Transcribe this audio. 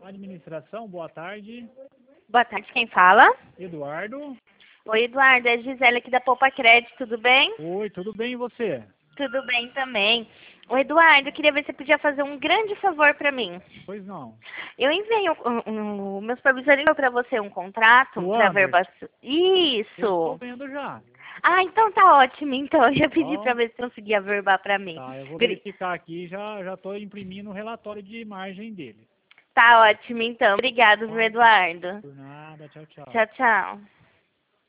Administração, boa tarde. Boa tarde, quem fala? Eduardo. Oi, Eduardo, é a Gisele aqui da Poupa Crédito, tudo bem? Oi, tudo bem e você? Tudo bem também. Ô, Eduardo, eu queria ver se você podia fazer um grande favor para mim. Pois não. Eu enviei, meu supervisor enviou para você um contrato Do para Anderson. verbação. Eu tô Isso! vendo já. Ah, então tá ótimo, então. Eu já pedi Ó, para ver se conseguia verbar para mim. tá, eu vou Gri- verificar aqui, já tô imprimindo o relatório de margem dele. Tá ótimo, então. Obrigado, viu, Ó, Eduardo? por nada, tchau, tchau. Tchau, tchau.